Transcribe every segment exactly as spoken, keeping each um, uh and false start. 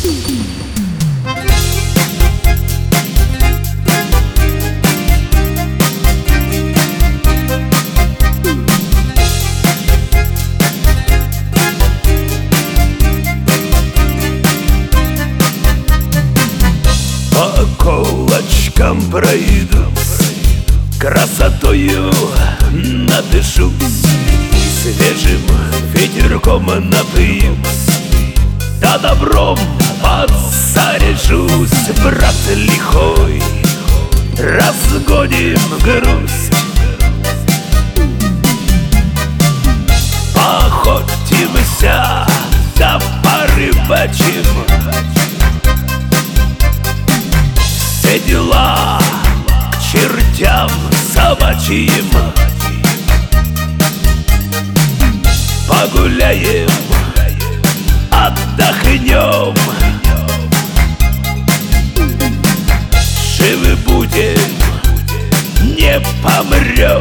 Колочкам пройдусь, красотою надышусь, свежим ветерком напьюсь, да добром подзаряжусь. Брат лихой, разгоним грусть, поохотимся да порыбачим. Все дела к чертям собачьим, погуляем, отдохнем, живы будем, не помрем.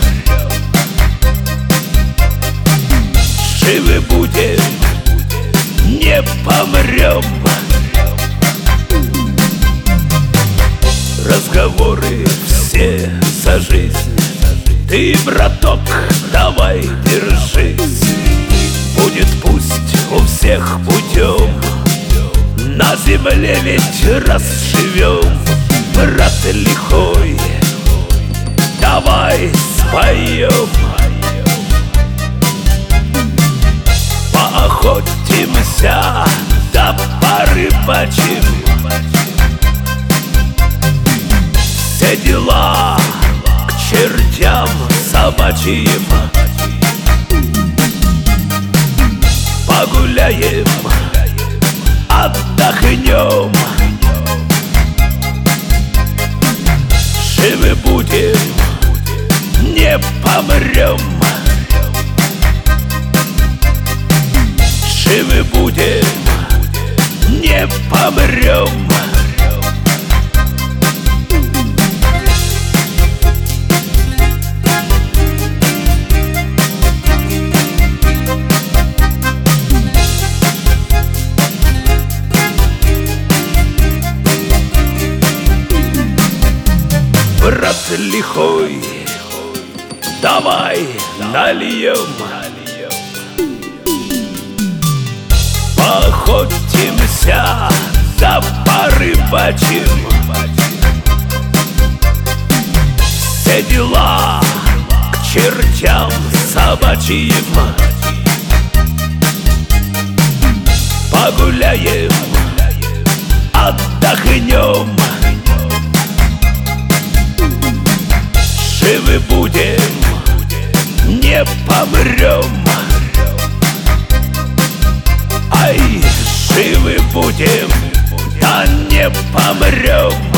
Живы будем, не помрем. Разговоры все за жизнь, ты, браток, давай держись. Будет пусть у всех путем, на земле ведь раз живем. Брат лихой, давай споем, поохотимся да порыбачим. Все дела к чертям собачьим, погуляем, отдохнем, живы будем, не помрем. Живы будем, не помрем. Брат лихой, давай нальем, поохотимся да порыбачим. Все дела к чертям собачьим, погуляем, отдохнем, живы будем, не помрем. Ай, живы будем, да не помрем.